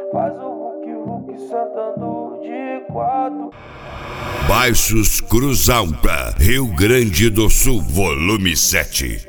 Faz o Hulk sentando de quatro. Baixos Cruz Alta, Rio Grande do Sul, volume 7.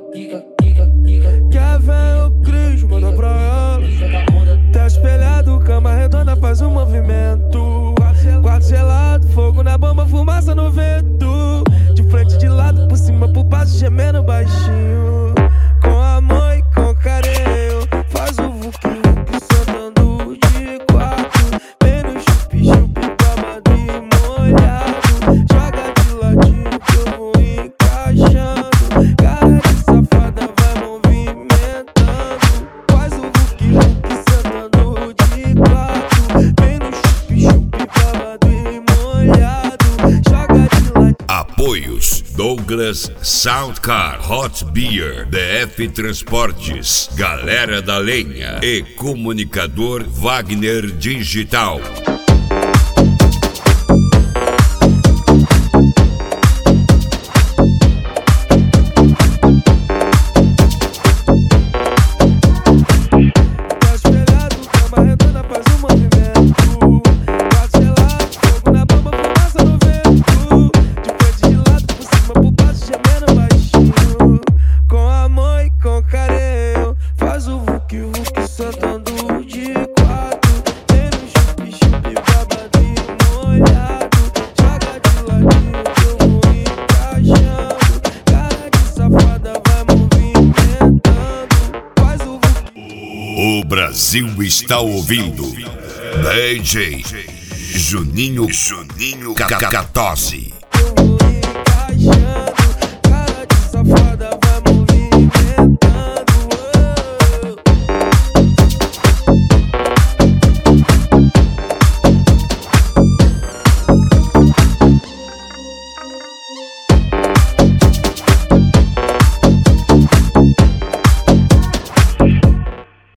Quer ver o Cris, manda pra ela. Tá espelhado, cama redonda, faz um movimento. Quarto gelado, fogo na bomba, fumaça no vento. De frente, de lado, por cima, por baixo, gemendo baixinho. Com amor e com carinho. Faz o Hulk sentando de quatro. Vem no chup-chup, babado e molhado. Joga de ladinho que eu vou encaixando. Cara de safada vai movimentando. Faz o Hulk sentando de quatro. Vem no chup-chup, babado e molhado. Joga de ladinho. Apoios: Douglas Soundcar, Hot Beer, DF Transportes, Galera da Lenha e Comunicador Wagner Digital. Tá espelhado, cama redonda, faz um movimento. Quarto gelado, fogo na bomba, fumaça no vento. De frente, de lado, por cima, por baixo, gemendo baixinho. Com amor e com carinho. Faz o Hulk sentando de quatro. Vem no chup-chup, babado e molhado. Joga de ladinho que eu vou encaixando. Cara de safada vai movimentando. Faz o Hulk. O Brasil está ouvindo DJ Juninho Catose.